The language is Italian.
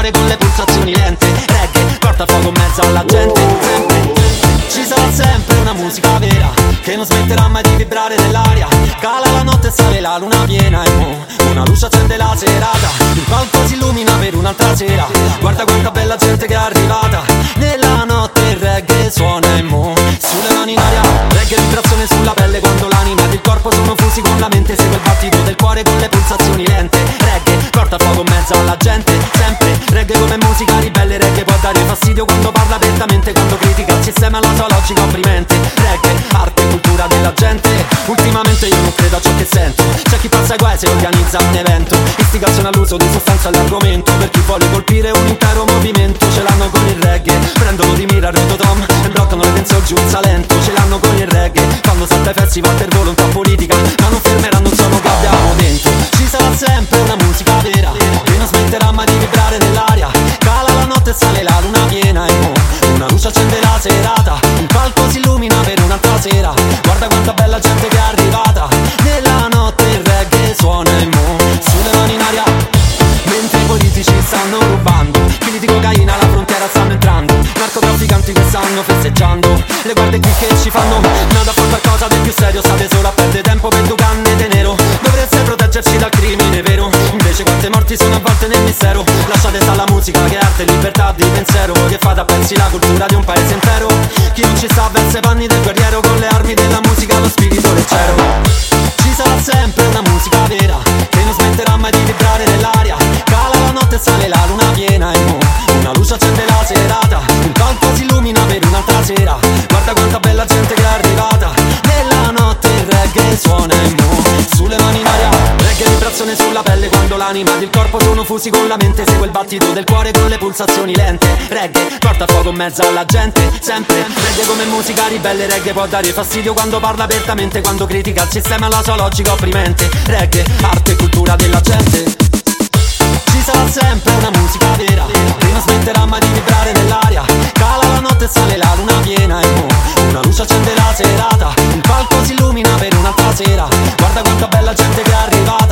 cuore con le pulsazioni lente. Reggae porta fuoco in mezzo alla gente, sempre. Ci sarà sempre una musica vera che non smetterà mai di vibrare nell'aria. Cala la notte e sale la luna piena e mo una luce accende la serata. Il palco si illumina per un'altra sera. Guarda quanta bella gente che è arrivata. Nella notte il reggae suona e mo sulle mani in aria. Reggae vibrazione sulla pelle quando l'anima ed il corpo sono fusi con la mente. Segue il battito del cuore con le pulsazioni lente. Reggae porta fuoco in mezzo alla gente, sempre. Reggae come musica ribelle. Reggae può dare fastidio quando parla apertamente, quando critica il sistema e la sua logica opprimente. Reggae, arte e cultura della gente. Ultimamente io non credo a ciò che sento. C'è chi passa guai se organizza un evento. Istigazione all'uso di sostanza all'argomento. Per chi vuole colpire un intero movimento. Ce l'hanno con il reggae, prendono di mira il rototom e bloccano le tensioni giù in Salento. Ce l'hanno con il reggae, quando salta i festival per volontà politica. Ma non fermeranno il suono che abbiamo dentro. Ci sarà sempre una musica vera che non smetterà mai di vibrare nell'aria. Cala la notte e sale la luna piena e mo una luce accende la serata. Il palco si illumina per un'altra sera. Guarda quanta bella gente che è arrivata. Nella notte il reggae suona e mo sulle mani in aria. Mentre i politici stanno rubando, chili di cocaina alla frontiera stanno entrando. Narcotrafficanti che stanno festeggiando. Le guardie qui che ci fanno nada, fa qualcosa di più serio. State solo a perdere tempo per due canne de nero. Dovreste proteggerci dal crimine vero. Invece quante morti sono avvolte nel mistero. Lasciate stare la musica che è arte e libertà di pensiero. Voi che fate a pezzi la cultura di un paese intero. Chi non ci sta versa i panni del guerriero. Con le armi della musica lo spirito leggero. Ci sarà sempre una musica vera che non smetterà mai di vibrare nell'aria. Cala la notte e sale la luna piena e mo una luce accende la serata. Il palco si illumina per un'altra sera. Guarda quanta bella gente che è arrivata. Nella notte il reggae suona e mo sulle mani in aria. Reggae vibrazione sulla pelle quando l'anima ed il corpo sono fusi con la mente. Segue il battito del cuore con le pulsazioni lente. Reggae porta fuoco in mezzo alla gente, sempre. Reggae come musica ribelle. Reggae può dare fastidio quando parla apertamente, quando critica il sistema e la sua logica opprimente. Reggae, arte e cultura della gente. Ci sarà sempre una musica vera che non smetterà mai di vibrare nell'aria. Cala la notte e sale la luna piena e mo una luce accende la serata. Il palco si illumina per un'altra sera. Guarda quanta bella gente che è arrivata.